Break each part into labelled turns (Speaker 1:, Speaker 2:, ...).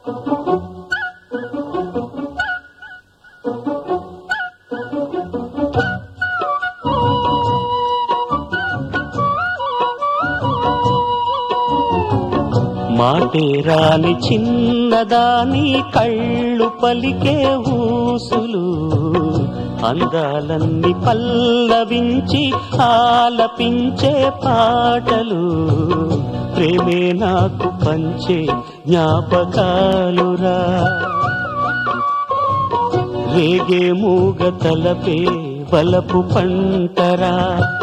Speaker 1: మాటే రాని చిన్నదాని కళ్ళు పలికే ఊసులు అందాలన్నీ పల్లవించి ఆలపించే పాటలు ప్రేమే నాకు పంచే జ్ఞాపకాలురా రేగే మూగ తలపే వలపు పంటరా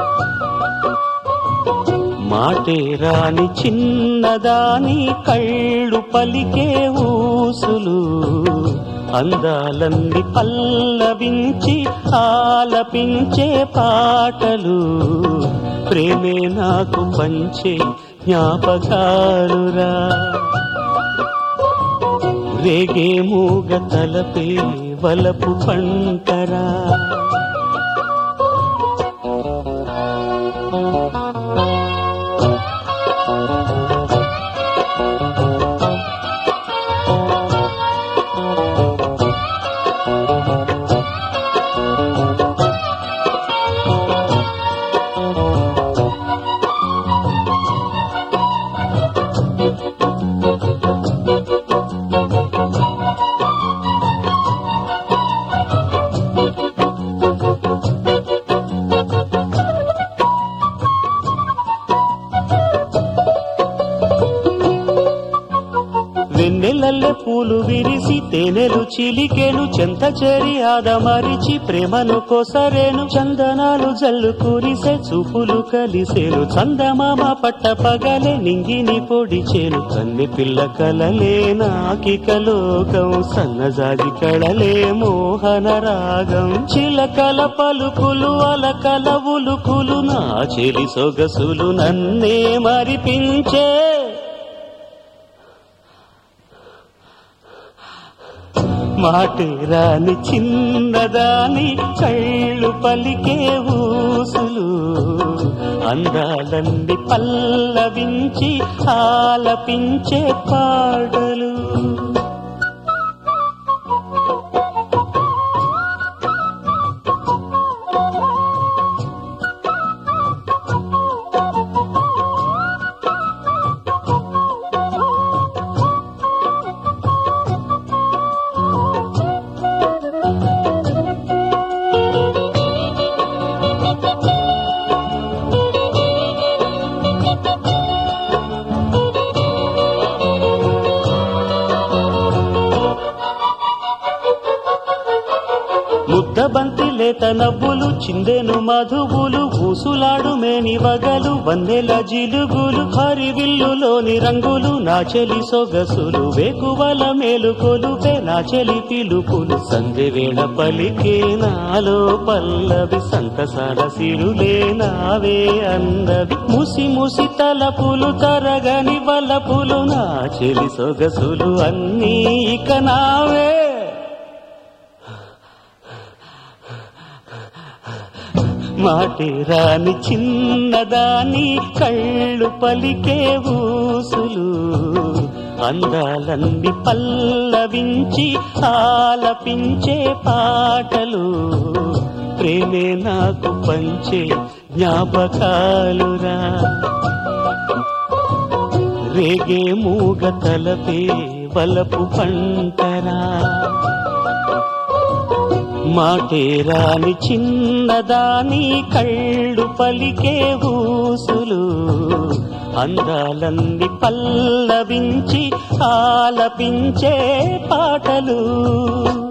Speaker 1: మాటే రాని చిన్నదాని కళ్ళు పలికే ఊసులు అందాలన్నీ పల్లవించి ఆలపించే పాటలు ప్రేమే నాకు పంచే జ్ఞాపకాలురా రేగే మూగ తలపే వలపు పంటరా వెన్నెలల్లె పూలు విరిసి తేనెలు చిలికెను చెంత చేరి ఆదమరిచి ప్రేమను కోసరేను చందనాలు జల్లు కురిసే చూపులు కలిసేను చందమామ పట్ట పగలే నింగిని పొడిచేను కన్నె పిల్ల కలలే నాకిక లోకం సన్నజాజి కళలే మోహన రాగం చిలకల పలుకులు అలకల ఉలుకులు నా చెలి సొగసులు నన్నే మరిపించే మాటే రాని చిన్నదాని కళ్ళు పలికే ఊసులు అందాలన్నీ పల్లవించి ఆలపించే పాటలు ముద్దబంతి లేత నవ్వులు చిందెను మధువులు ఊసులాడు మేని వగలు వందెల జిలుగులు హరివిల్లులోని రంగులు నా చెలి సొగసులు వేకువల మేలుకొలుపే నా చెలి పిలుపులు సంధ్య వేళ పలికే నాలో పల్లవి సంతసాల సిరులే నావే అందవి ముసి ముసి తలపులు తరగని వలపులు నా చెలి సొగసులు అన్నీ ఇక నావే మాటే రాని చిన్నదాని కళ్ళు పలికే ఊసులు అందాలన్నీ పల్లవించి ఆలపించే పాటలు ప్రేమే నాకు పంచే జ్ఞాపకాలురా రేగే మూగ తలపే వలపు పంటరా మాటే రాని చిన్నదాని కళ్ళు పలికే ఊసులు అందాలన్నీ పల్లవించి ఆలపించే పాటలు